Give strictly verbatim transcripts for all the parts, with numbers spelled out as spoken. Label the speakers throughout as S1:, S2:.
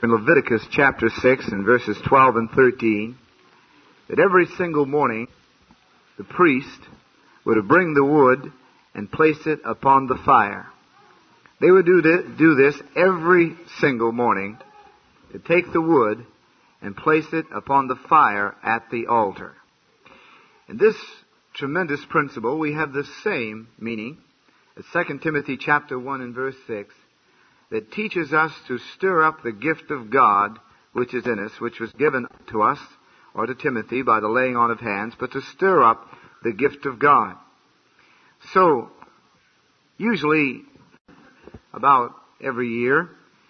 S1: in Leviticus chapter six and verses twelve and thirteen that every single morning the priest would bring the wood and place it upon the fire. They would do this, do this every single morning, to take the wood and place it upon the fire at the altar. In this tremendous principle, we have the same meaning as Second Timothy chapter one and verse six, that teaches us to stir up the gift of God which is in us, which was given to us, or to Timothy, by the laying on of hands, but to stir up the gift of God. So, usually, about every year,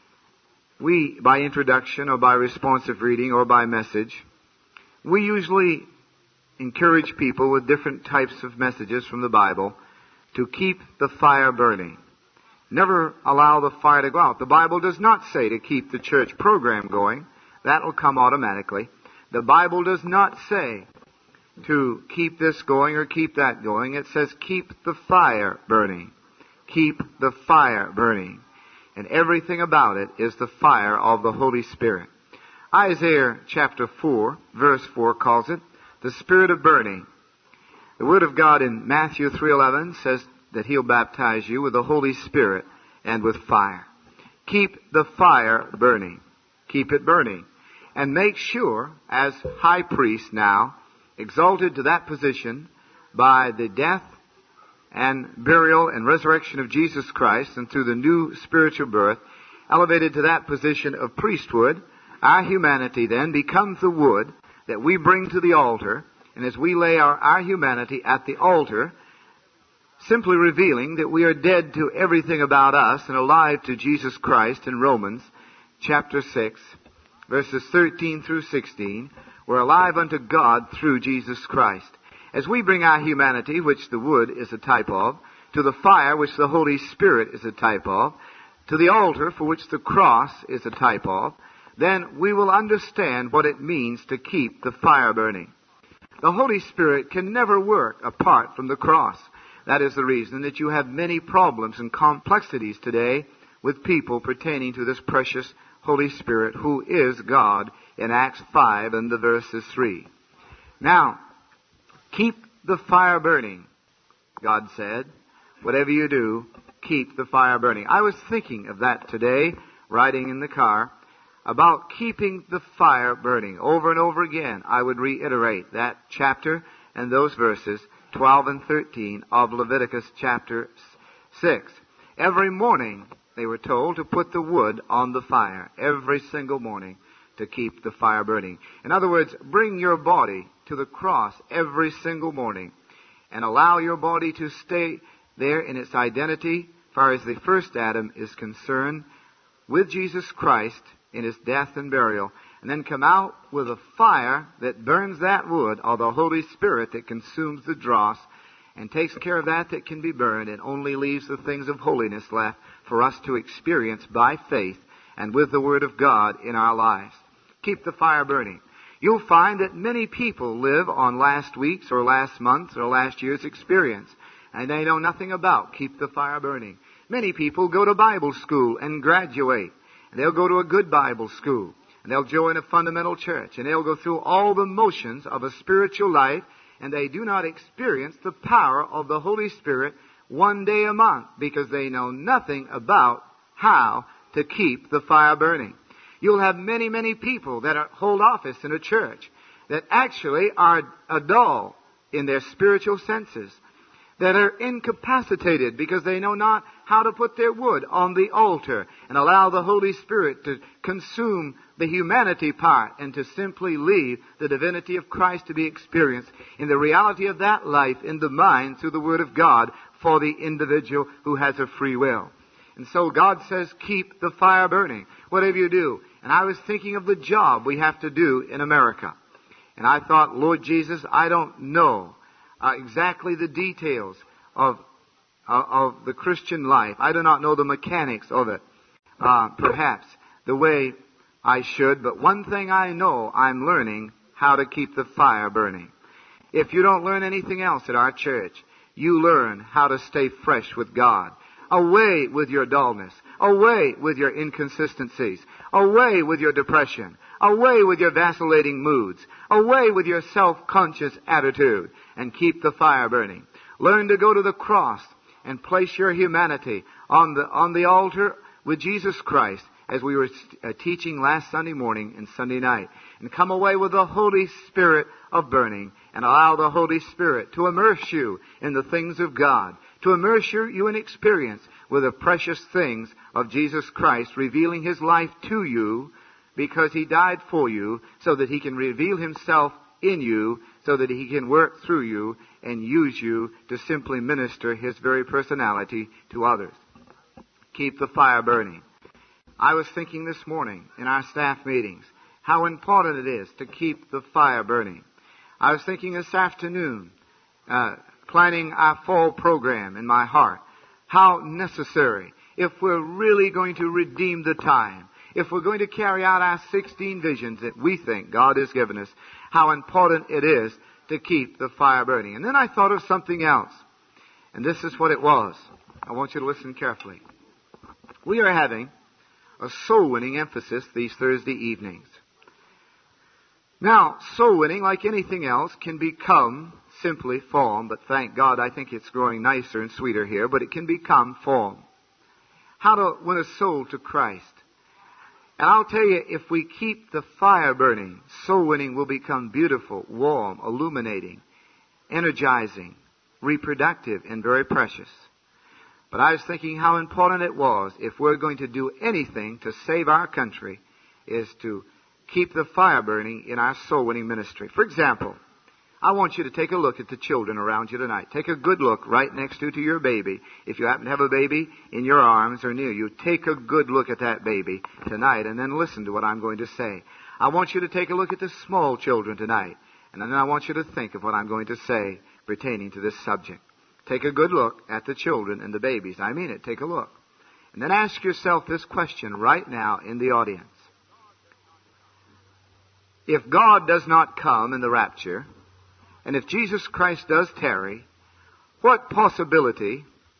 S1: we, by introduction or by responsive reading or by message, we usually encourage people with different types of messages from the Bible to keep the fire burning. Never allow the fire to go out. The Bible does not say to keep the church program going. That will come automatically. The Bible does not say to keep this going or keep that going. It says keep the fire burning. Keep the fire burning. And everything about it is the fire of the Holy Spirit. Isaiah chapter four, verse four calls it the spirit of burning. The Word of God in Matthew three eleven says that He'll baptize you with the Holy Spirit and with fire. Keep the fire burning. Keep it burning. And make sure, as high priest now, exalted to that position by the death and burial and resurrection of Jesus Christ, and through the new spiritual birth, elevated to that position of priesthood, our humanity then becomes the wood that we bring to the altar, and as we lay our, our humanity at the altar, simply revealing that we are dead to everything about us and alive to Jesus Christ in Romans chapter six, verses thirteen through sixteen, we're alive unto God through Jesus Christ. As we bring our humanity, which the wood is a type of, to the fire, which the Holy Spirit is a type of, to the altar, for which the cross is a type of, then we will understand what it means to keep the fire burning. The Holy Spirit can never work apart from the cross. That is the reason that you have many problems and complexities today with people pertaining to this precious Holy Spirit, who is God, in Acts five and the verses three. Now, keep the fire burning, God said. Whatever you do, keep the fire burning. I was thinking of that today, riding in the car, about keeping the fire burning. Over and over again, I would reiterate that chapter and those verses, twelve and thirteen of Leviticus chapter six. Every morning, they were told to put the wood on the fire. Every single morning, to keep the fire burning. In other words, bring your body to the cross every single morning and allow your body to stay there in its identity, as far as the first Adam is concerned, with Jesus Christ in His death and burial, and then come out with a fire that burns that wood, or the Holy Spirit that consumes the dross and takes care of that that can be burned, and only leaves the things of holiness left for us to experience by faith and with the Word of God in our lives. Keep the fire burning. You'll find that many people live on last week's or last month's or last year's experience, and they know nothing about keep the fire burning. Many people go to Bible school and graduate, and they'll go to a good Bible school, and they'll join a fundamental church, and they'll go through all the motions of a spiritual life, and they do not experience the power of the Holy Spirit one day a month, because they know nothing about how to keep the fire burning. You'll have many, many people that are, hold office in a church that actually are dull in their spiritual senses, that are incapacitated because they know not how to put their wood on the altar and allow the Holy Spirit to consume the humanity part and to simply leave the divinity of Christ to be experienced in the reality of that life in the mind through the Word of God for the individual who has a free will. And so God says, keep the fire burning, whatever you do. And I was thinking of the job we have to do in America. And I thought, Lord Jesus, I don't know uh, exactly the details of, uh, of the Christian life. I do not know the mechanics of it, uh, perhaps, the way I should. But one thing I know, I'm learning how to keep the fire burning. If you don't learn anything else at our church, you learn how to stay fresh with God. Away with your dullness. Away with your inconsistencies. Away with your depression. Away with your vacillating moods. Away with your self-conscious attitude. And keep the fire burning. Learn to go to the cross and place your humanity on the, on the altar with Jesus Christ, as we were uh, teaching last Sunday morning and Sunday night. And come away with the Holy Spirit of burning, and allow the Holy Spirit to immerse you in the things of God, to immerse you in experience with the precious things of Jesus Christ, revealing His life to you because He died for you, so that He can reveal Himself in you, so that He can work through you and use you to simply minister His very personality to others. Keep the fire burning. I was thinking this morning in our staff meetings how important it is to keep the fire burning. I was thinking this afternoon, uh, planning our fall program in my heart, how necessary, if we're really going to redeem the time, if we're going to carry out our sixteen visions that we think God has given us, how important it is to keep the fire burning. And then I thought of something else. And this is what it was. I want you to listen carefully. We are having a soul-winning emphasis these Thursday evenings. Now, soul winning, like anything else, can become simply form, but thank God I think it's growing nicer and sweeter here, but it can become form. How to win a soul to Christ. And I'll tell you, if we keep the fire burning, soul winning will become beautiful, warm, illuminating, energizing, reproductive, and very precious. But I was thinking how important it was, if we're going to do anything to save our country, is to keep the fire burning in our soul-winning ministry. For example, I want you to take a look at the children around you tonight. Take a good look right next to, to your baby. If you happen to have a baby in your arms or near you, take a good look at that baby tonight and then listen to what I'm going to say. I want you to take a look at the small children tonight, and then I want you to think of what I'm going to say pertaining to this subject. Take a good look at the children and the babies. I mean it. Take a look. And then ask yourself this question right now in the audience. If God does not come in the rapture, and if Jesus Christ does tarry, what possibility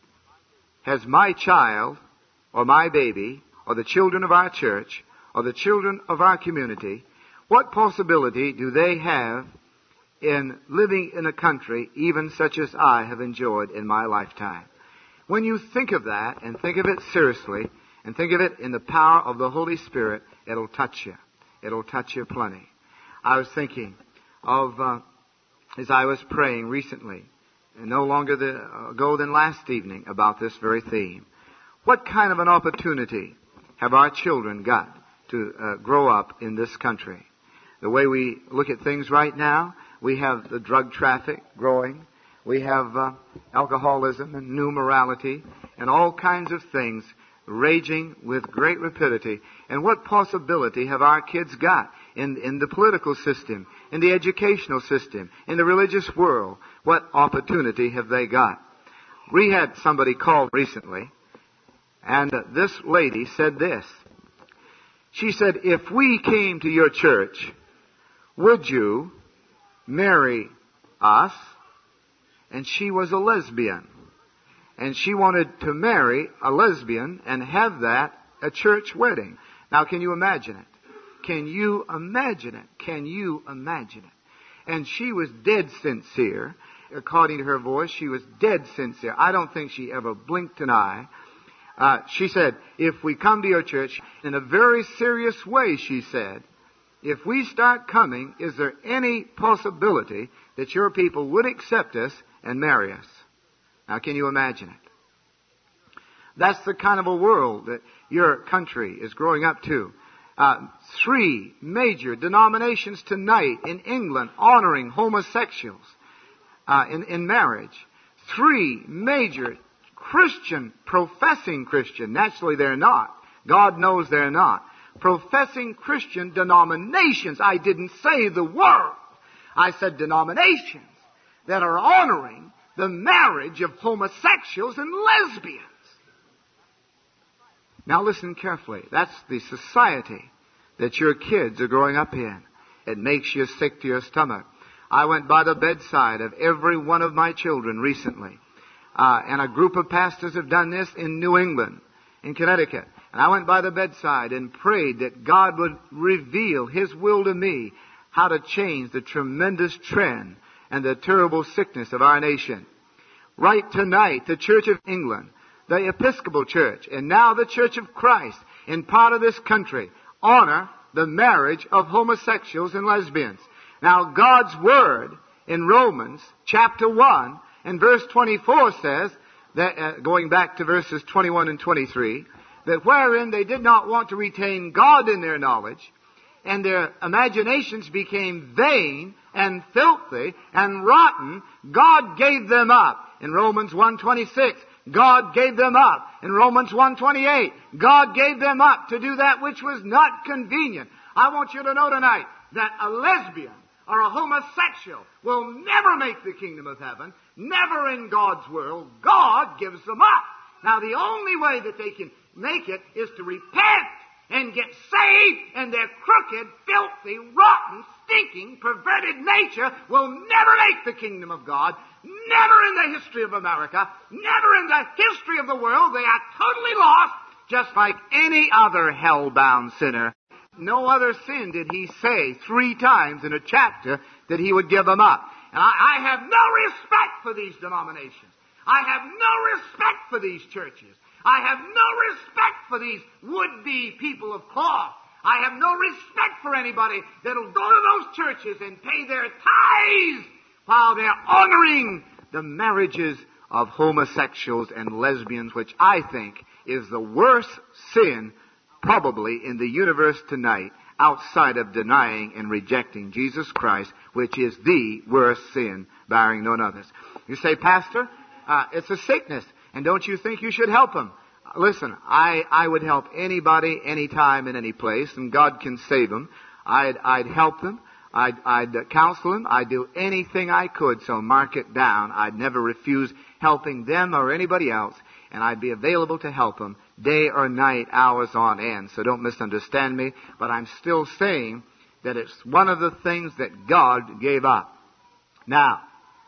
S1: has my child or my baby or the children of our church or the children of our community, what possibility do they have in living in a country even such as I have enjoyed in my lifetime? When you think of that, and think of it seriously, and think of it in the power of the Holy Spirit, it'll touch you. It'll touch you plenty. I was thinking of, uh, as I was praying recently, and no longer the, ago than last evening, about this very theme. What kind of an opportunity have our children got to uh, grow up in this country? The way we look at things right now, we have the drug traffic growing. We have uh, alcoholism and new morality and all kinds of things raging with great rapidity. And what possibility have our kids got in, in the political system, in the educational system, in the religious world? What opportunity have they got? We had somebody call recently, and uh, this lady said this. She said, if we came to your church, would you marry us? And she was a lesbian. And she wanted to marry a lesbian and have that a church wedding. Now, can you imagine it? Can you imagine it? Can you imagine it? And she was dead sincere. According to her voice, she was dead sincere. I don't think she ever blinked an eye. Uh, she said, if we come to your church, in a very serious way, she said, if we start coming, is there any possibility that your people would accept us and marry us? Now, can you imagine it? That's the kind of a world that your country is growing up to. Uh, three major denominations tonight in England honoring homosexuals uh, in, in marriage. Three major Christian, professing Christian, naturally they're not. God knows they're not. Professing Christian denominations. I didn't say the word. I said denominations that are honoring the marriage of homosexuals and lesbians. Now listen carefully. That's the society that your kids are growing up in. It makes you sick to your stomach. I went by the bedside of every one of my children recently. Uh, and a group of pastors have done this in New England, in Connecticut. And I went by the bedside and prayed that God would reveal His will to me how to change the tremendous trend and the terrible sickness of our nation. Right tonight, the Church of England, the Episcopal Church, and now the Church of Christ in part of this country honor the marriage of homosexuals and lesbians. Now, God's Word in Romans chapter one and verse twenty-four says, that uh, going back to verses twenty-one and twenty-three, that wherein they did not want to retain God in their knowledge, and their imaginations became vain and filthy and rotten, God gave them up. In Romans one twenty-six, God gave them up. In Romans one twenty-eight, God gave them up to do that which was not convenient. I want you to know tonight that a lesbian or a homosexual will never make the kingdom of heaven, never in God's world. God gives them up. Now, the only way that they can make it is to repent and get saved, and their crooked, filthy, rotten, stinking, perverted nature will never make the kingdom of God. Never in the history of America, never in the history of the world. They are totally lost, just like any other hell-bound sinner. No other sin did He say three times in a chapter that He would give them up. And I, I have no respect for these denominations. I have no respect for these churches. I have no respect for these would-be people of cloth. I have no respect for anybody that'll go to those churches and pay their tithes while they're honoring the marriages of homosexuals and lesbians, which I think is the worst sin probably in the universe tonight, outside of denying and rejecting Jesus Christ, which is the worst sin, barring none others. You say, Pastor, uh, it's a sickness, and don't you think you should help them? Listen, I, I would help anybody, anytime, in any place, and God can save them. I'd, I'd help them. I'd, I'd counsel them. I'd do anything I could, so mark it down. I'd never refuse helping them or anybody else, and I'd be available to help them day or night, hours on end. So don't misunderstand me, but I'm still saying that it's one of the things that God gave up. Now,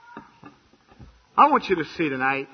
S1: I want you to see tonight,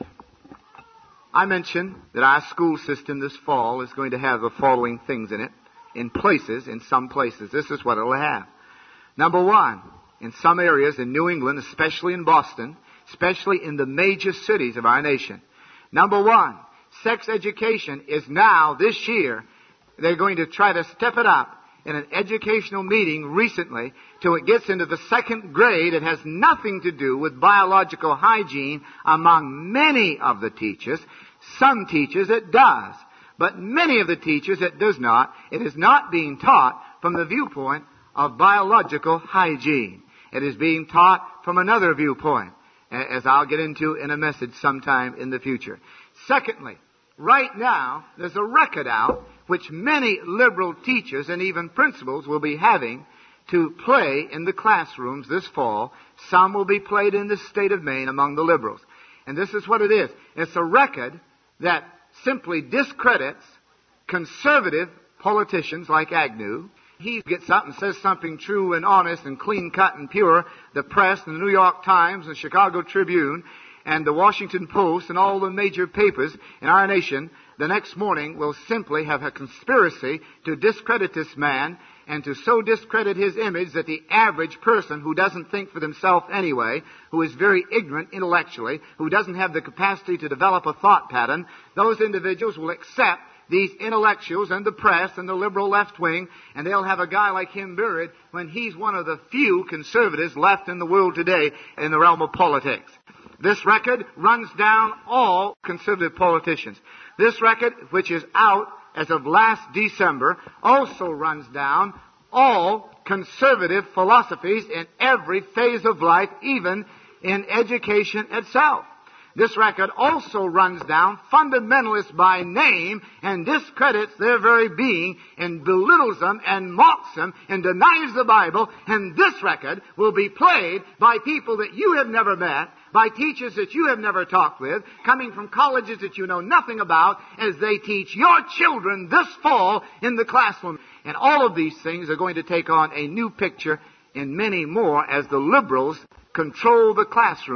S1: I mentioned that our school system this fall is going to have the following things in it, in places, in some places. This is what it will have. Number one, in some areas in New England, especially in Boston, especially in the major cities of our nation. Number one, sex education is now, this year, they're going to try to step it up in an educational meeting recently till it gets into the second grade. It has nothing to do with biological hygiene among many of the teachers. Some teachers it does, but many of the teachers it does not. It is not being taught from the viewpoint of biological hygiene. It is being taught from another viewpoint, as I'll get into in a message sometime in the future. Secondly, right now, there's a record out which many liberal teachers and even principals will be having to play in the classrooms this fall. Some will be played in the state of Maine among the liberals. And this is what it is. It's a record that simply discredits conservative politicians like Agnew. He gets up and says something true and honest and clean-cut and pure. The press, and the New York Times, and the Chicago Tribune, and the Washington Post, and all the major papers in our nation, the next morning will simply have a conspiracy to discredit this man and to so discredit his image that the average person who doesn't think for themselves anyway, who is very ignorant intellectually, who doesn't have the capacity to develop a thought pattern, those individuals will accept these intellectuals and the press and the liberal left wing, and they'll have a guy like him buried when he's one of the few conservatives left in the world today in the realm of politics. This record runs down all conservative politicians. This record, which is out as of last December, also runs down all conservative philosophies in every phase of life, even in education itself. This record also runs down fundamentalists by name and discredits their very being and belittles them and mocks them and denies the Bible. And this record will be played by people that you have never met, by teachers that you have never talked with, coming from colleges that you know nothing about, as they teach your children this fall in the classroom. And all of these things are going to take on a new picture and many more as the liberals control the classroom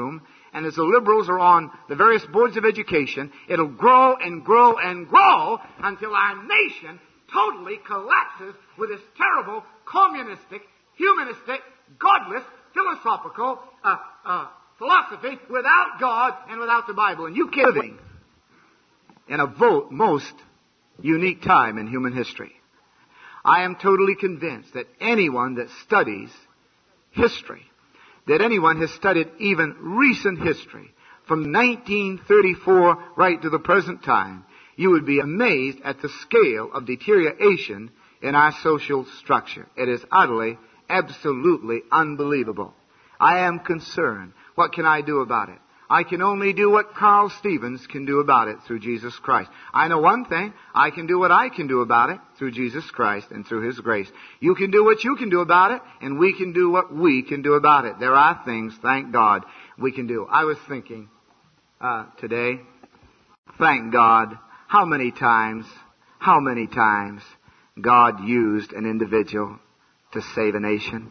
S1: and as the liberals are on the various boards of education, it'll grow and grow and grow until our nation totally collapses with this terrible, communistic, humanistic, godless, philosophical uh, uh, philosophy without God and without the Bible. And you can't live in a vote most unique time in human history. I am totally convinced that anyone that studies history, that anyone has studied even recent history, from nineteen thirty-four right to the present time, you would be amazed at the scale of deterioration in our social structure. It is utterly, absolutely unbelievable. I am concerned. What can I do about it? I can only do what Carl Stevens can do about it through Jesus Christ. I know one thing. I can do what I can do about it through Jesus Christ and through His grace. You can do what you can do about it, and we can do what we can do about it. There are things, thank God, we can do. I was thinking uh, today, thank God, how many times, how many times God used an individual to save a nation.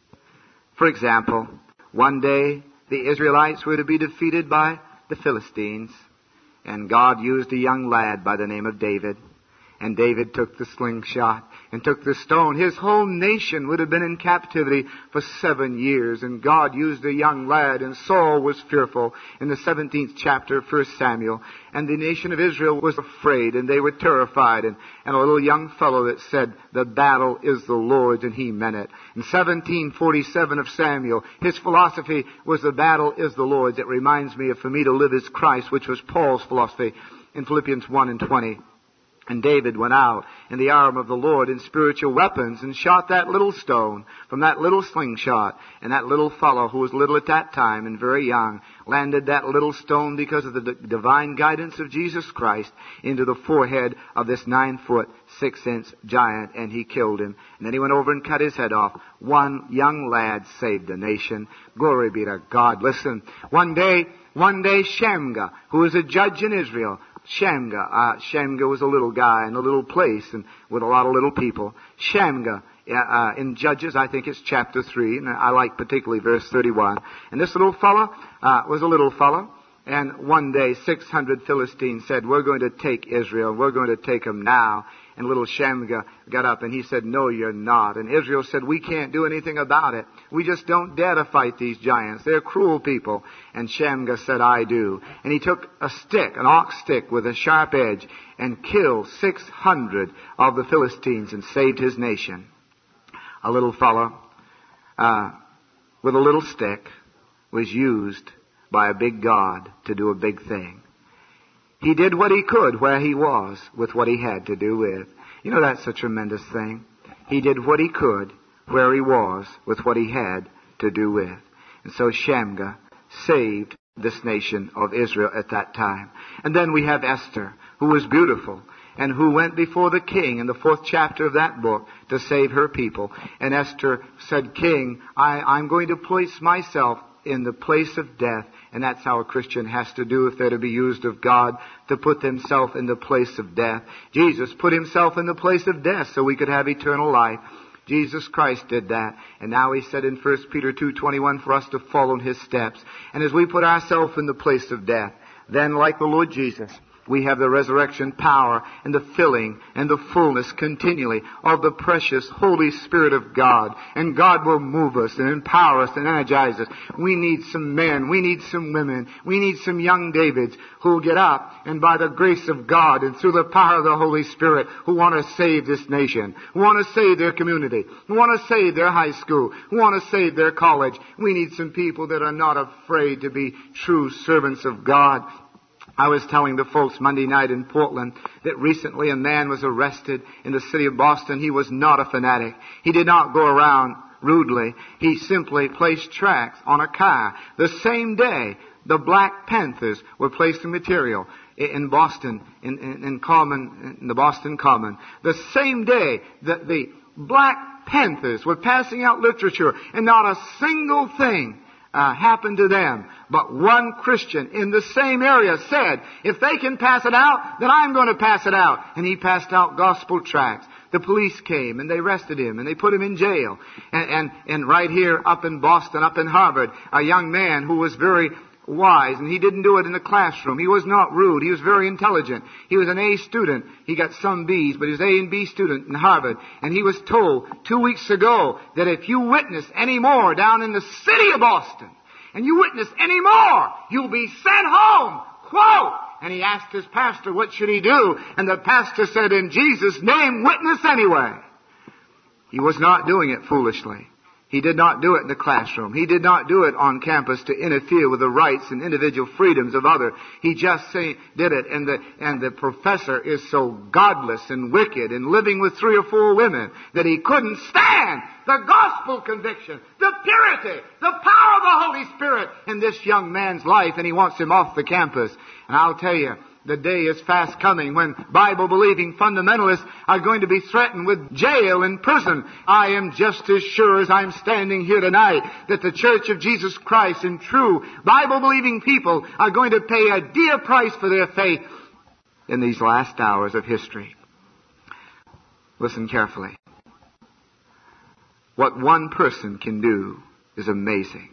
S1: For example, one day the Israelites were to be defeated by the Philistines, and God used a young lad by the name of David. And David took the slingshot and took the stone. His whole nation would have been in captivity for seven years. And God used a young lad, and Saul was fearful in the seventeenth chapter of First Samuel. And the nation of Israel was afraid, and they were terrified. And, and a little young fellow that said, the battle is the Lord's, and he meant it. In seventeen forty-seven of Samuel, his philosophy was the battle is the Lord's. It reminds me of for me to live is Christ, which was Paul's philosophy in Philippians one and twenty. And David went out in the arm of the Lord in spiritual weapons and shot that little stone from that little slingshot. And that little fellow, who was little at that time and very young, landed that little stone because of the d- divine guidance of Jesus Christ into the forehead of this nine foot, six inch giant, and he killed him. And then he went over and cut his head off. One young lad saved the nation. Glory be to God. Listen, one day, one day Shamgar, who was a judge in Israel, Shamgar. Uh, Shamgar was a little guy in a little place and with a lot of little people. Shamgar, uh, in Judges, I think it's chapter three, and I like particularly verse thirty-one. And this little fellow uh, was a little fellow. And one day, six hundred Philistines said, we're going to take Israel. We're going to take them now. And little Shamgar got up and he said, no, you're not. And Israel said, we can't do anything about it. We just don't dare to fight these giants. They're cruel people. And Shamgar said, I do. And he took a stick, an ox stick with a sharp edge, and killed six hundred of the Philistines and saved his nation. A little fellow uh, with a little stick was used by a big God to do a big thing. He did what he could where he was with what he had to do with. You know, that's a tremendous thing. He did what he could where he was with what he had to do with. And so Shamgar saved this nation of Israel at that time. And then we have Esther, who was beautiful and who went before the king in the fourth chapter of that book to save her people. And Esther said, King, I, I'm going to place myself in the place of death. And that's how a Christian has to do if they're to be used of God, to put themselves in the place of death. Jesus put himself in the place of death so we could have eternal life. Jesus Christ did that. And now he said in First Peter two twenty-one for us to follow in his steps. And as we put ourselves in the place of death, then like the Lord Jesus, we have the resurrection power and the filling and the fullness continually of the precious Holy Spirit of God. And God will move us and empower us and energize us. We need some men. We need some women. We need some young Davids who will get up and by the grace of God and through the power of the Holy Spirit who want to save this nation, who want to save their community, who want to save their high school, who want to save their college. We need some people that are not afraid to be true servants of God. I was telling the folks Monday night in Portland that recently a man was arrested in the city of Boston. He was not a fanatic. He did not go around rudely. He simply placed tracts on a car. The same day, the Black Panthers were placing material in Boston, in, in, in Common, in the Boston Common. The same day that the Black Panthers were passing out literature, and not a single thing Uh, happened to them. But one Christian in the same area said, if they can pass it out, then I'm going to pass it out. And he passed out gospel tracts. The police came and they arrested him and they put him in jail. And, and, and right here up in Boston, up in Harvard, a young man who was very wise, and he didn't do it in the classroom. He was not rude. He was very intelligent. He was an A student. He got some B's, but he was an A and B student in Harvard. And he was told two weeks ago that if you witness any more down in the city of Boston, and you witness any more, you'll be sent home. Quote! And he asked his pastor, what should he do? And the pastor said, in Jesus' name, witness anyway. He was not doing it foolishly. He did not do it in the classroom. He did not do it on campus to interfere with the rights and individual freedoms of others. He just say, did it. And the, and the professor is so godless and wicked and living with three or four women that he couldn't stand the gospel conviction, the purity, the power of the Holy Spirit in this young man's life, and he wants him off the campus. And I'll tell you, the day is fast coming when Bible-believing fundamentalists are going to be threatened with jail and prison. I am just as sure as I'm standing here tonight that the Church of Jesus Christ and true Bible-believing people are going to pay a dear price for their faith in these last hours of history. Listen carefully. What one person can do is amazing.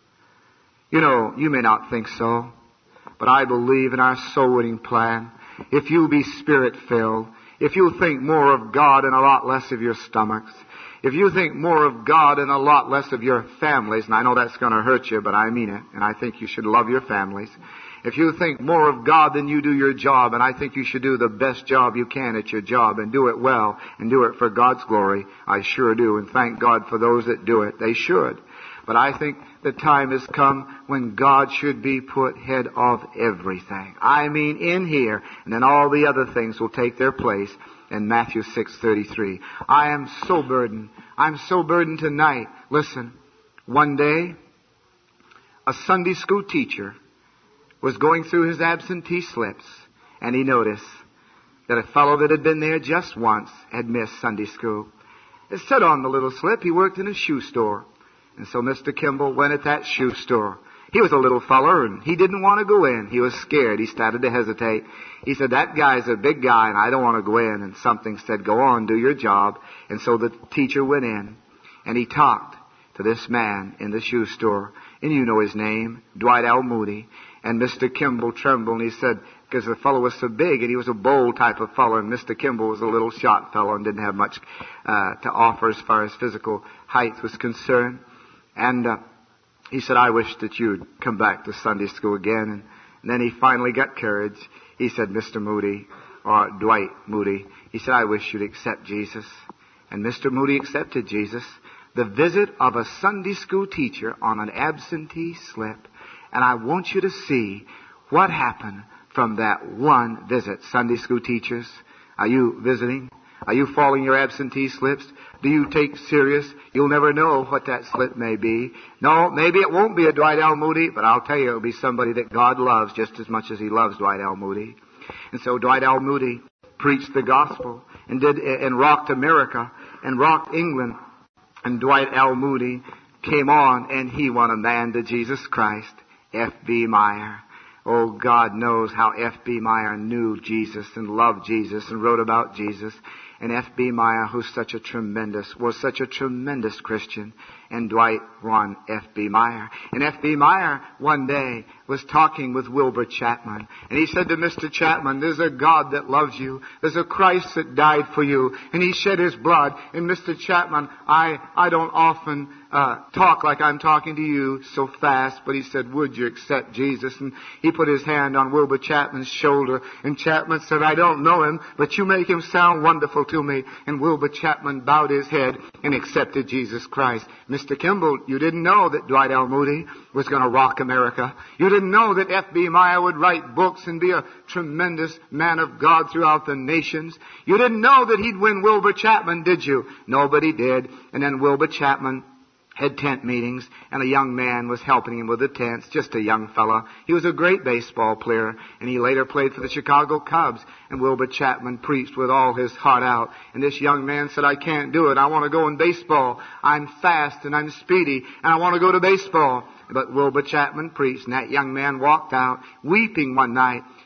S1: You know, you may not think so, but I believe in our soul-winning plan. If you be Spirit-filled, if you think more of God and a lot less of your stomachs, if you think more of God and a lot less of your families, and I know that's going to hurt you, but I mean it, and I think you should love your families. If you think more of God than you do your job, and I think you should do the best job you can at your job and do it well and do it for God's glory, I sure do, and thank God for those that do it. They should. But I think the time has come when God should be put head of everything. I mean in here, and then all the other things will take their place in Matthew six thirty-three. I am so burdened. I'm so burdened tonight. Listen, one day, a Sunday school teacher was going through his absentee slips, and he noticed that a fellow that had been there just once had missed Sunday school. It said on the little slip he worked in a shoe store. And so Mister Kimball went at that shoe store. He was a little feller, and he didn't want to go in. He was scared. He started to hesitate. He said, that guy's a big guy, and I don't want to go in. And something said, go on, do your job. And so the teacher went in, and he talked to this man in the shoe store. And you know his name, Dwight L. Moody. And Mister Kimball trembled, and he said, because the fellow was so big, and he was a bold type of fellow, and Mister Kimball was a little short fellow and didn't have much uh, to offer as far as physical height was concerned. And uh, he said, I wish that you'd come back to Sunday school again. And, and then he finally got courage. He said, Mister Moody, or Dwight Moody, he said, I wish you'd accept Jesus. And Mister Moody accepted Jesus. The visit of a Sunday school teacher on an absentee slip. And I want you to see what happened from that one visit. Sunday school teachers, are you visiting? Are you following your absentee slips? Do you take serious? You'll never know what that slip may be. No, maybe it won't be a Dwight L. Moody, but I'll tell you it'll be somebody that God loves just as much as He loves Dwight L. Moody. And so Dwight L. Moody preached the gospel and did and rocked America and rocked England. And Dwight L. Moody came on and he won a man to Jesus Christ. F B Meyer. Oh, God knows how F B Meyer knew Jesus and loved Jesus and wrote about Jesus. And F B Meyer, who's such a tremendous, was such a tremendous Christian. And Dwight won F B Meyer. And F B Meyer one day was talking with Wilbur Chapman. And he said to Mister Chapman, there's a God that loves you. There's a Christ that died for you. And He shed His blood. And Mister Chapman, I, I don't often uh, talk like I'm talking to you so fast. But he said, would you accept Jesus? And he put his hand on Wilbur Chapman's shoulder. And Chapman said, I don't know him, but you make him sound wonderful to me. And Wilbur Chapman bowed his head and accepted Jesus Christ. Mister Kimball, you didn't know that Dwight L. Moody was going to rock America. You didn't know that F B Meyer would write books and be a tremendous man of God throughout the nations. You didn't know that he'd win Wilbur Chapman, did you? Nobody did. And then Wilbur Chapman had tent meetings, and a young man was helping him with the tents, just a young fella. He was a great baseball player, and he later played for the Chicago Cubs. And Wilbur Chapman preached with all his heart out. And this young man said, I can't do it. I want to go in baseball. I'm fast and I'm speedy, and I want to go to baseball. But Wilbur Chapman preached, and that young man walked out weeping one night.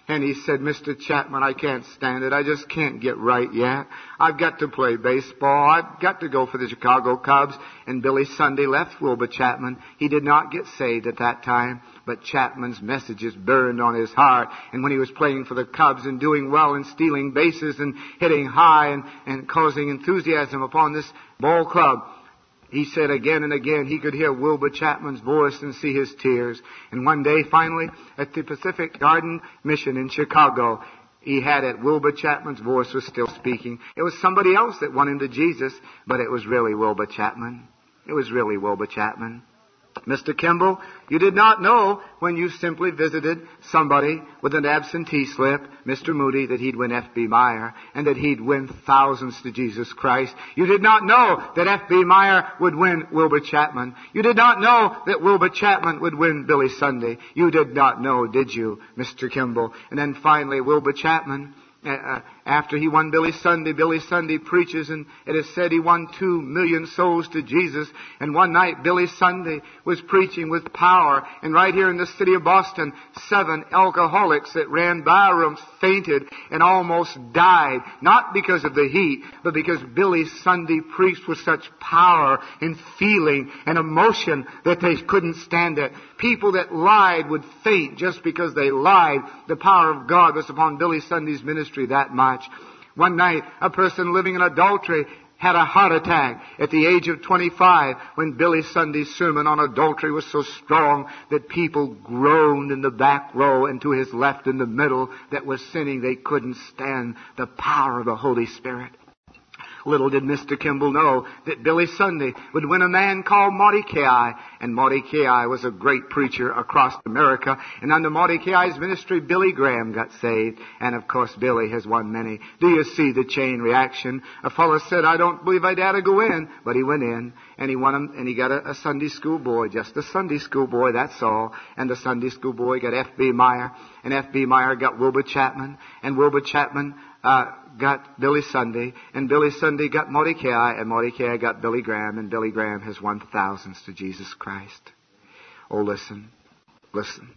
S1: And he said, Mister Chapman, I can't stand it. I just can't get right yet. I've got to play baseball. I've got to go for the Chicago Cubs. And Billy Sunday left Wilbur Chapman. He did not get saved at that time, but Chapman's messages burned on his heart. And when he was playing for the Cubs and doing well and stealing bases and hitting high and, and causing enthusiasm upon this ball club, he said again and again he could hear Wilbur Chapman's voice and see his tears. And one day, finally, at the Pacific Garden Mission in Chicago, he had it. Wilbur Chapman's voice was still speaking. It was somebody else that won him to Jesus, but it was really Wilbur Chapman. It was really Wilbur Chapman. Mister Kimball, you did not know when you simply visited somebody with an absentee slip, Mister Moody, that he'd win F B Meyer and that he'd win thousands to Jesus Christ. You did not know that F B Meyer would win Wilbur Chapman. You did not know that Wilbur Chapman would win Billy Sunday. You did not know, did you, Mister Kimball? And then finally, Wilbur Chapman, Uh, after he won Billy Sunday, Billy Sunday preaches, and it is said he won two million souls to Jesus. And one night, Billy Sunday was preaching with power. And right here in the city of Boston, seven alcoholics that ran barrooms fainted and almost died. Not because of the heat, but because Billy Sunday preached with such power and feeling and emotion that they couldn't stand it. People that lied would faint just because they lied. The power of God was upon Billy Sunday's ministry that much. One night, a person living in adultery had a heart attack at the age of twenty-five when Billy Sunday's sermon on adultery was so strong that people groaned in the back row and to his left in the middle that was sinning. They couldn't stand the power of the Holy Spirit. Little did Mister Kimball know that Billy Sunday would win a man called Mordecai. And Mordecai was a great preacher across America. And under Mordecai's ministry, Billy Graham got saved. And of course, Billy has won many. Do you see the chain reaction? A fellow said, I don't believe I dare to go in. But he went in and he won him, and he got a, a Sunday school boy, just a Sunday school boy, that's all. And the Sunday school boy got F B Meyer. And F B Meyer got Wilbur Chapman. And Wilbur Chapman uh got Billy Sunday, and Billy Sunday got Mordecai, and Mordecai got Billy Graham, and Billy Graham has won thousands to Jesus Christ. Oh, listen, listen.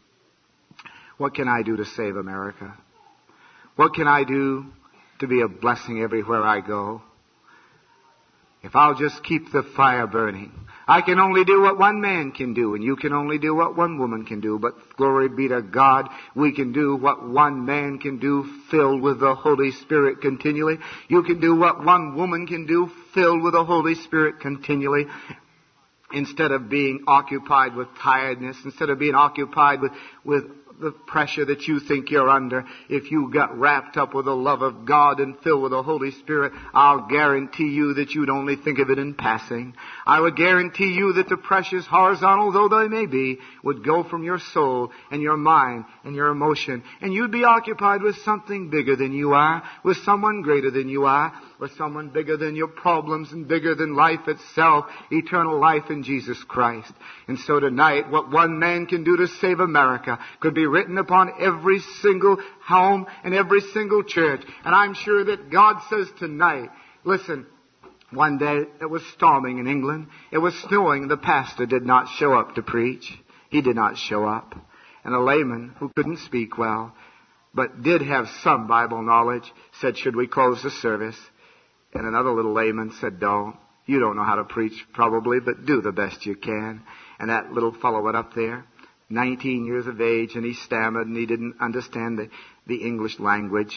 S1: What can I do to save America? What can I do to be a blessing everywhere I go? If I'll just keep the fire burning, I can only do what one man can do, and you can only do what one woman can do. But glory be to God, we can do what one man can do, filled with the Holy Spirit continually. You can do what one woman can do, filled with the Holy Spirit continually. Instead of being occupied with tiredness, instead of being occupied with, with the pressure that you think you're under, if you got wrapped up with the love of God and filled with the Holy Spirit, I'll guarantee you that you'd only think of it in passing. I would guarantee you that the pressures, horizontal though they may be, would go from your soul and your mind and your emotion, and you'd be occupied with something bigger than you are, with someone greater than you are, with someone bigger than your problems and bigger than life itself, eternal life in Jesus Christ. And so tonight, what one man can do to save America could be written upon every single home and every single church. And I'm sure that God says tonight, listen, one day it was storming in England. It was snowing. The pastor did not show up to preach. He did not show up. And a layman who couldn't speak well, but did have some Bible knowledge, said, should we close the service? And another little layman said, don't. You don't know how to preach probably, but do the best you can. And that little fellow went up there, nineteen years of age, and he stammered and he didn't understand the, the English language.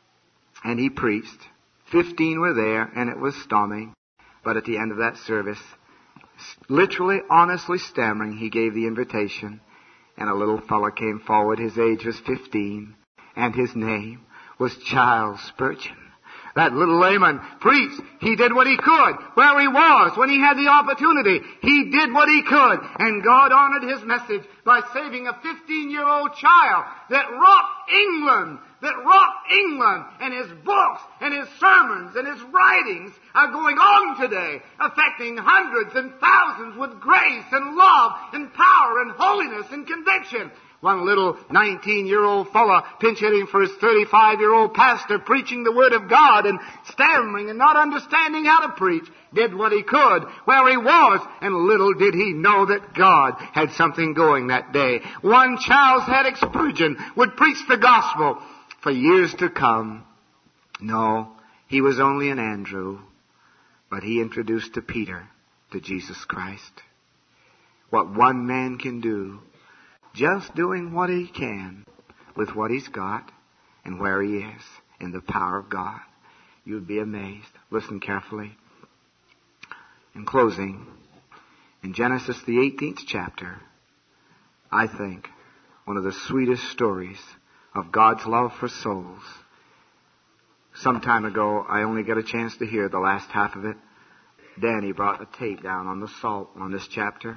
S1: And he preached. Fifteen were there, and it was storming. But at the end of that service, literally, honestly stammering, he gave the invitation. And a little fellow came forward. His age was fifteen, and his name was Charles Spurgeon. That little layman preached. He did what he could where he was, when he had the opportunity. He did what he could. And God honored his message by saving a fifteen-year-old child that rocked England, that rocked England. And his books and his sermons and his writings are going on today, affecting hundreds and thousands with grace and love and power and holiness and conviction.
S2: One little nineteen-year-old fella pinch hitting for his thirty-five-year-old pastor, preaching the Word of God and stammering and not understanding how to preach, did what he could where he was, and little did he know that God had something going that day. One Charles Haddon Spurgeon would preach the gospel for years to come. No, he was only an Andrew, but he introduced to Peter to Jesus Christ. What one man can do, just doing what he can with what he's got and where he is in the power of God. You'd be amazed. Listen carefully. In closing, in Genesis the eighteenth chapter, I think one of the sweetest stories of God's love for souls. Some time ago, I only got a chance to hear the last half of it. Danny brought a tape down on the salt on this chapter.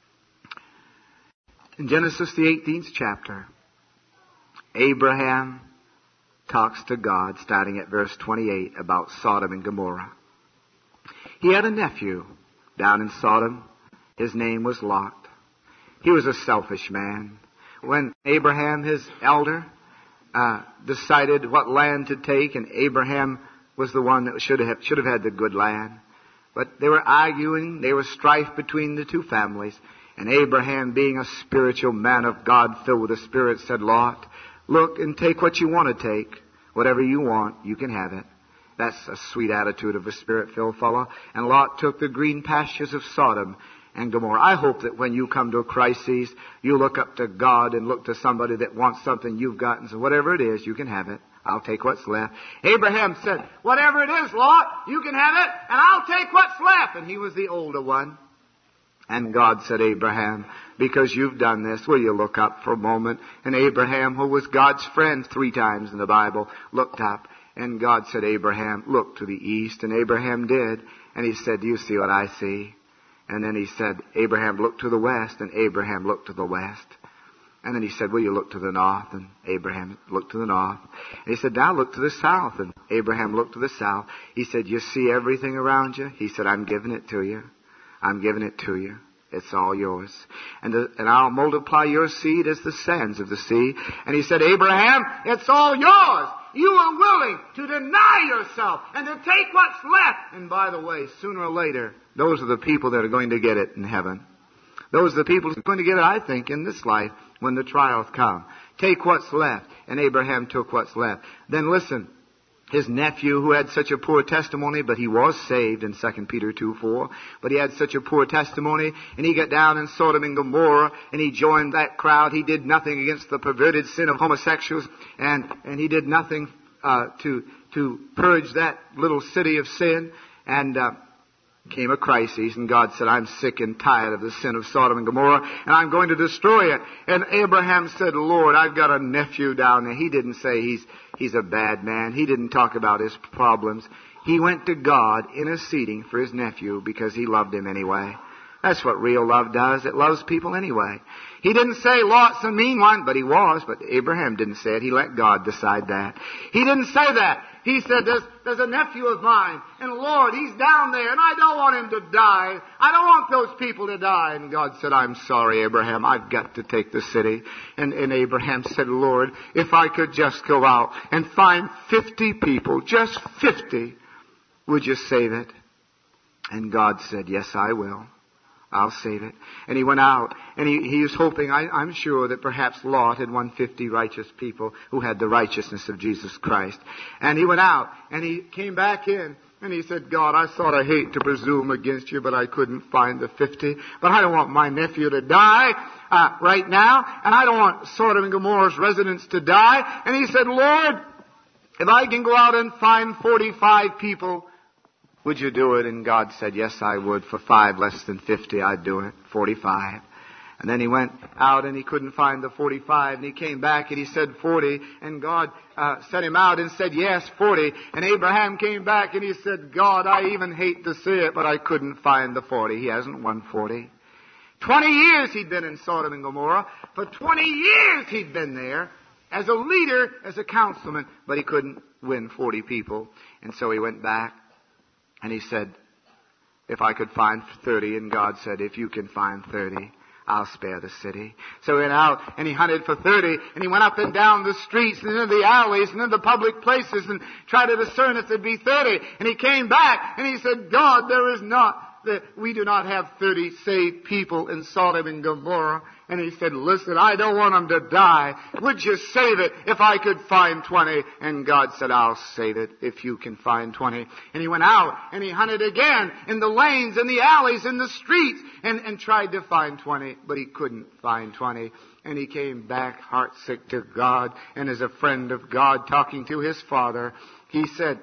S2: In Genesis the eighteenth chapter, Abraham talks to God, starting at verse twenty-eight, about Sodom and Gomorrah. He had a nephew down in Sodom. His name was Lot. He was a selfish man. When Abraham, his elder, uh, decided what land to take, and Abraham was the one that should have, should have had the good land. But they were arguing, there was strife between the two families. And Abraham, being a spiritual man of God, filled with the Spirit, said, Lot, look and take what you want to take. Whatever you want, you can have it. That's a sweet attitude of a Spirit-filled fellow. And Lot took the green pastures of Sodom and Gomorrah. I hope that when you come to a crisis, you look up to God and look to somebody that wants something you've got and say, whatever it is, you can have it. I'll take what's left. Abraham said, whatever it is, Lot, you can have it, and I'll take what's left. And he was the older one. And God said, Abraham, because you've done this, will you look up for a moment? And Abraham, who was God's friend three times in the Bible, looked up. And God said, Abraham, look to the east. And Abraham did. And he said, do you see what I see? And then he said, Abraham looked to the west. And Abraham looked to the west. And then he said, will you look to the north? And Abraham looked to the north. And he said, now look to the south. And Abraham looked to the south. He said, you see everything around you? He said, I'm giving it to you. I'm giving it to you. It's all yours. And, the, and I'll multiply your seed as the sands of the sea. And he said, Abraham, it's all yours. You are willing to deny yourself and to take what's left. And by the way, sooner or later, those are the people that are going to get it in heaven. Those are the people who are going to get it, I think, in this life when the trials come. Take what's left. And Abraham took what's left. Then listen. His nephew, who had such a poor testimony, but he was saved in Second Peter two four, but he had such a poor testimony, and he got down in Sodom and Gomorrah, and he joined that crowd. He did nothing against the perverted sin of homosexuals, and, and he did nothing uh, to to purge that little city of sin, and uh, came a crisis, and God said, I'm sick and tired of the sin of Sodom and Gomorrah, and I'm going to destroy it. And Abraham said, Lord, I've got a nephew down there. He didn't say he's he's a bad man. He didn't talk about his problems. He went to God interceding for his nephew because he loved him anyway. That's what real love does. It loves people anyway. He didn't say Lot's a mean one, but he was. But Abraham didn't say it. He let God decide that. He didn't say that. He said, there's, there's a nephew of mine, and Lord, he's down there, and I don't want him to die. I don't want those people to die. And God said, I'm sorry, Abraham. I've got to take the city. And, and Abraham said, Lord, if I could just go out and find fifty people, just fifty, would you save it? And God said, yes, I will. I'll save it. And he went out, and he, he was hoping, I, I'm sure, that perhaps Lot had won fifty righteous people who had the righteousness of Jesus Christ. And he went out, and he came back in, and he said, God, I thought I hate to presume against you, but I couldn't find the fifty. But I don't want my nephew to die uh, right now, and I don't want Sodom and Gomorrah's residents to die. And he said, Lord, if I can go out and find forty-five people, would you do it? And God said, yes, I would. For five less than fifty, I'd do it. forty-five. And then he went out and he couldn't find the forty-five. And he came back and he said forty. And God uh, sent him out and said, yes, forty. And Abraham came back and he said, God, I even hate to say it, but I couldn't find the forty. He hasn't won forty. Twenty years he'd been in Sodom and Gomorrah. For twenty years he'd been there as a leader, as a councilman. But he couldn't win forty people. And so he went back. And he said, if I could find thirty, and God said, if you can find thirty, I'll spare the city. So he went out and he hunted for thirty, and he went up and down the streets and into the alleys and into the public places and tried to discern if there'd be thirty. And he came back and he said, God, there is not, that we do not have thirty saved people in Sodom and Gomorrah. And he said, listen, I don't want them to die. Would you save it if I could find twenty? And God said, I'll save it if you can find twenty. And he went out and he hunted again in the lanes, in the alleys, in the streets, and, and tried to find twenty, but he couldn't find twenty. And he came back heartsick to God, and as a friend of God talking to his father, he said,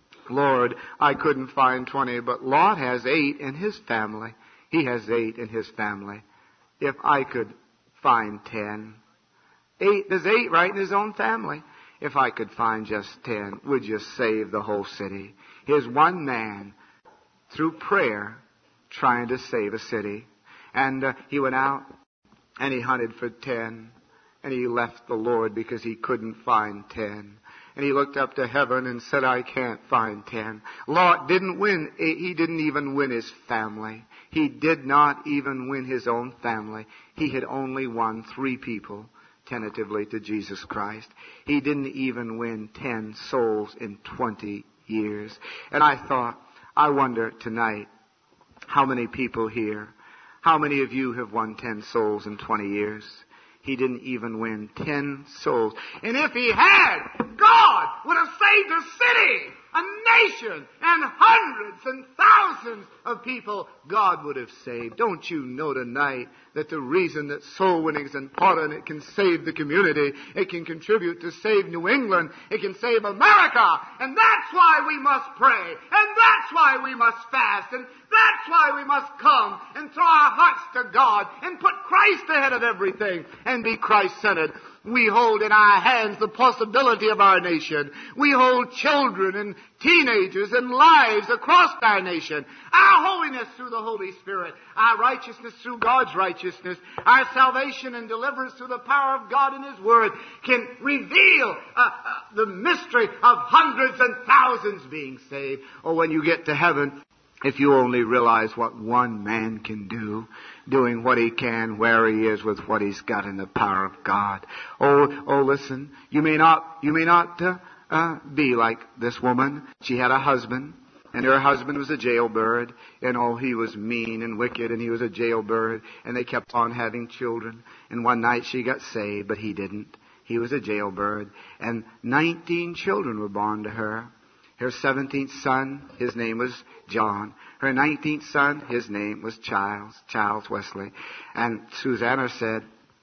S2: Lord, I couldn't find twenty, but Lot has eight in his family. He has eight in his family. If I could find ten. Eight, there's eight right in his own family. If I could find just ten, would you save the whole city? Here's one man, through prayer, trying to save a city. And uh, he went out and he hunted for ten. And he left the Lord because he couldn't find ten. And he looked up to heaven and said, I can't find ten. Lot didn't win. He didn't even win his family. He did not even win his own family. He had only won three people tentatively to Jesus Christ. He didn't even win ten souls in twenty years. And I thought, I wonder tonight, how many people here, how many of you have won ten souls in twenty years? He didn't even win ten souls. And if he had, God would have saved a city, a nation, and hundreds and thousands of people God would have saved. Don't you know tonight that the reason that soul winning is important, it can save the community, it can contribute to save New England, it can save America, and that's why we must pray, and that's why we must fast, and that's why we must come and throw our hearts to God and put Christ ahead of everything and be Christ-centered. We hold in our hands the possibility of our nation. We hold children and teenagers and lives across our nation. Our holiness through the Holy Spirit. Our righteousness through God's righteousness. Our salvation and deliverance through the power of God in His Word can reveal uh, uh, the mystery of hundreds and thousands being saved. Or when you get to heaven, if you only realize what one man can do, doing what he can, where he is, with what he's got in the power of God. Oh, oh, listen, you may not, you may not uh, uh, be like this woman. She had a husband, and her husband was a jailbird, and oh, he was mean and wicked, and he was a jailbird, and they kept on having children. And one night she got saved, but he didn't. He was a jailbird, and nineteen children were born to her. Her seventeenth son, his name was John. Her nineteenth son, his name was Charles, Charles Wesley. And Susanna said,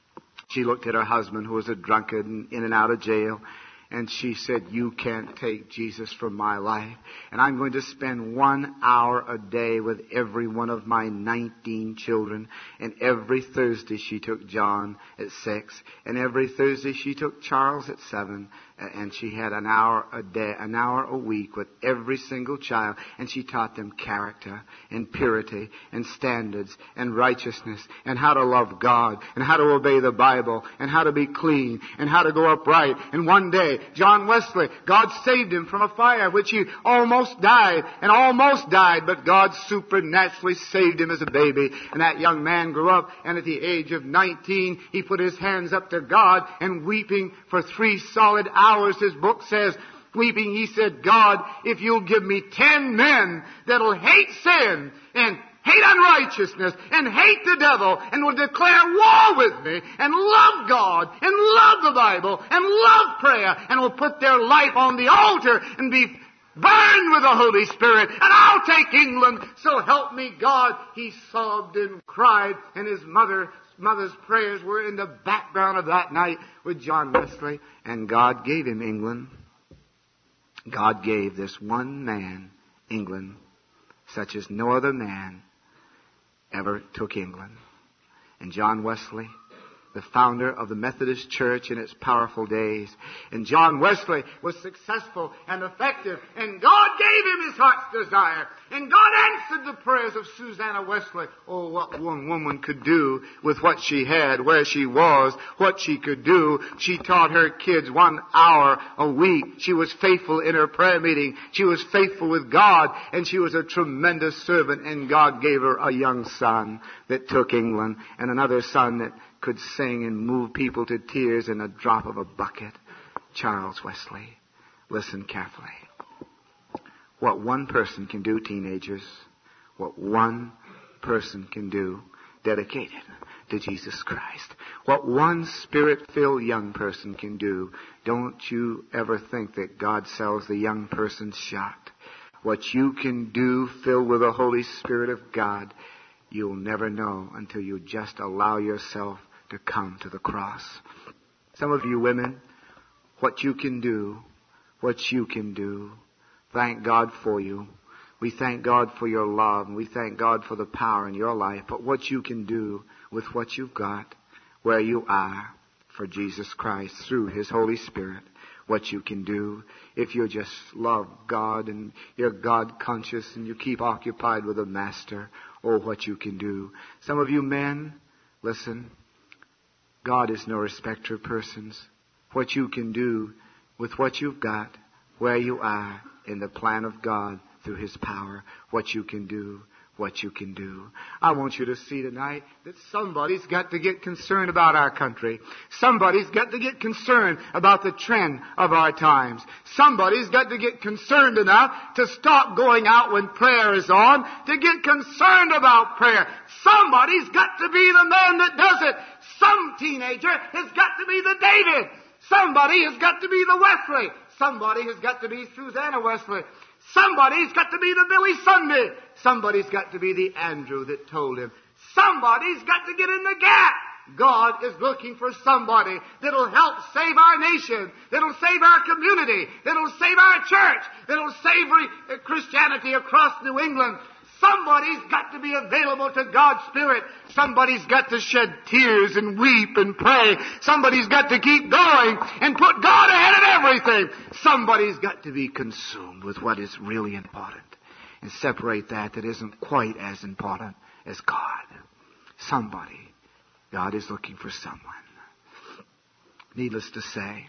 S2: she looked at her husband, who was a drunkard and in and out of jail, and she said, you can't take Jesus from my life. And I'm going to spend one hour a day with every one of my nineteen children. And every Thursday she took John at six. And every Thursday she took Charles at seven. And she had an hour a day, an hour a week with every single child. And she taught them character and purity and standards and righteousness and how to love God and how to obey the Bible and how to be clean and how to go upright. And one day, John Wesley, God saved him from a fire which he almost died and almost died, but God supernaturally saved him as a baby. And that young man grew up, and at the age of nineteen, he put his hands up to God, and weeping for three solid hours, his book says, weeping, he said, God, if you'll give me ten men that'll hate sin and hate unrighteousness and hate the devil and will declare war with me and love God and love the Bible and love prayer and will put their life on the altar and be burned with the Holy Spirit, and I'll take England, so help me God. He sobbed and cried, and his mother mother's prayers were in the background of that night with John Wesley, and God gave him England. God gave this one man England, such as no other man ever took England. And John Wesley the founder of the Methodist Church in its powerful days. And John Wesley was successful and effective, and God gave him his heart's desire. And God answered the prayers of Susanna Wesley. Oh, what one woman could do with what she had, where she was, what she could do. She taught her kids one hour a week. She was faithful in her prayer meeting. She was faithful with God, and she was a tremendous servant, and God gave her a young son that took England, and another son that could sing and move people to tears in a drop of a bucket. Charles Wesley. Listen carefully. What one person can do, teenagers, what one person can do, dedicated to Jesus Christ. What one Spirit-filled young person can do. Don't you ever think that God sells the young person shot. What you can do, filled with the Holy Spirit of God, you'll never know until you just allow yourself to come to the cross. Some of you women, what you can do, what you can do. Thank God for you. We thank God for your love, and we thank God for the power in your life. But what you can do with what you've got, where you are, for Jesus Christ, through His Holy Spirit, what you can do if you just love God and you're God conscious and you keep occupied with the Master. Oh, what you can do. Some of you men, listen, God is no respecter of persons. What you can do with what you've got, where you are, in the plan of God through His power, what you can do, what you can do. I want you to see tonight that somebody's got to get concerned about our country. Somebody's got to get concerned about the trend of our times. Somebody's got to get concerned enough to stop going out when prayer is on, to get concerned about prayer. Somebody's got to be the man that does it. Some teenager has got to be the David. Somebody has got to be the Wesley. Somebody has got to be Susanna Wesley. Somebody's got to be the Billy Sunday. Somebody's got to be the Andrew that told him. Somebody's got to get in the gap. God is looking for somebody that'll help save our nation, that'll save our community, that'll save our church, that'll save Christianity across New England. Somebody's got to be available to God's Spirit. Somebody's got to shed tears and weep and pray. Somebody's got to keep going and put God ahead of everything. Somebody's got to be consumed with what is really important and separate that that isn't quite as important as God. Somebody. God is looking for someone. Needless to say,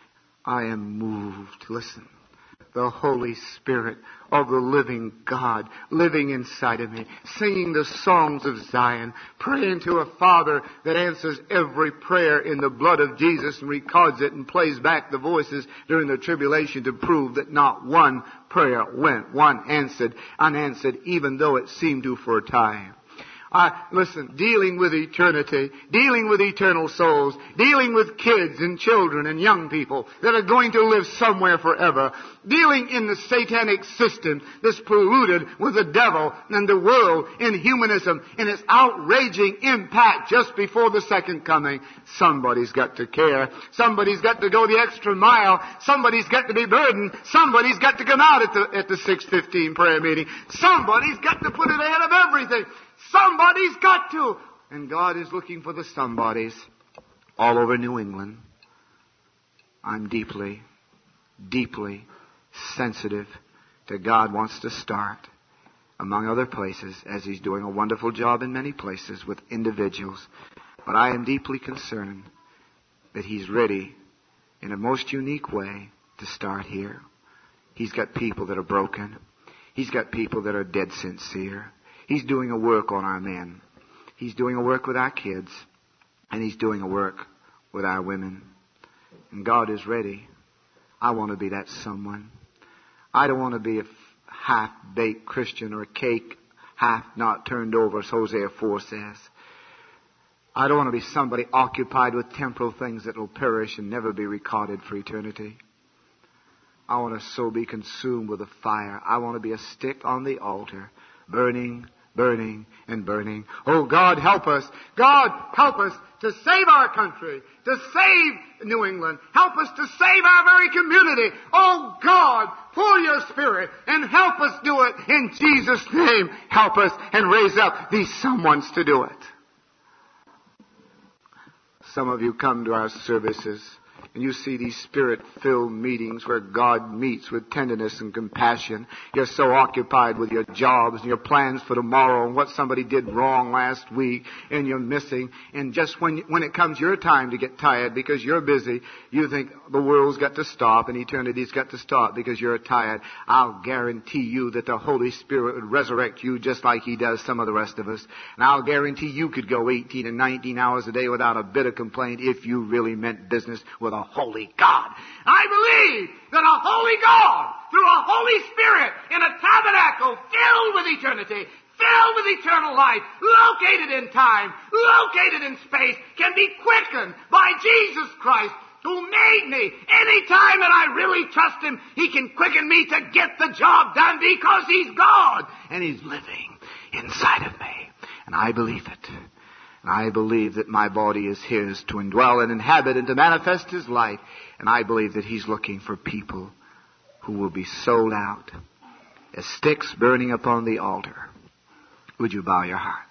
S2: I am moved. Listen. The Holy Spirit of the living God living inside of me, singing the songs of Zion, praying to a Father that answers every prayer in the blood of Jesus and records it and plays back the voices during the tribulation to prove that not one prayer went, one answered, unanswered, even though it seemed to for a time. Uh, listen, dealing with eternity, dealing with eternal souls, dealing with kids and children and young people that are going to live somewhere forever, dealing in the satanic system that's polluted with the devil and the world and humanism and its outraging impact just before the second coming. Somebody's got to care. Somebody's got to go the extra mile. Somebody's got to be burdened. Somebody's got to come out at the, at the six fifteen prayer meeting. Somebody's got to put it ahead of everything. Somebody's got to. And God is looking for the somebodies all over New England. I'm deeply, deeply sensitive to God wants to start, among other places, as He's doing a wonderful job in many places with individuals. But I am deeply concerned that He's ready in a most unique way to start here. He's got people that are broken. He's got people that are dead sincere. He's doing a work on our men. He's doing a work with our kids. And He's doing a work with our women. And God is ready. I want to be that someone. I don't want to be a half-baked Christian or a cake half not turned over, as Hosea four says. I don't want to be somebody occupied with temporal things that will perish and never be recorded for eternity. I want to so be consumed with the fire. I want to be a stick on the altar, burning, burning, and burning. Oh, God, help us. God, help us to save our country, to save New England. Help us to save our very community. Oh, God, pour your Spirit and help us do it in Jesus' name. Help us and raise up these someones to do it. Some of you come to our services and you see these Spirit-filled meetings where God meets with tenderness and compassion. You're so occupied with your jobs and your plans for tomorrow and what somebody did wrong last week, and you're missing. And just when when it comes your time to get tired because you're busy, you think the world's got to stop and eternity's got to stop because you're tired. I'll guarantee you that the Holy Spirit would resurrect you just like He does some of the rest of us. And I'll guarantee you could go eighteen and nineteen hours a day without a bit of complaint if you really meant business with a holy God. I believe that a holy God, through a Holy Spirit, in a tabernacle filled with eternity, filled with eternal life, located in time, located in space, can be quickened by Jesus Christ, who made me. Any time that I really trust Him, He can quicken me to get the job done because He's God and He's living inside of me. And I believe it. And I believe that my body is His to indwell and inhabit and to manifest His life. And I believe that He's looking for people who will be sold out as sticks burning upon the altar. Would you bow your heart?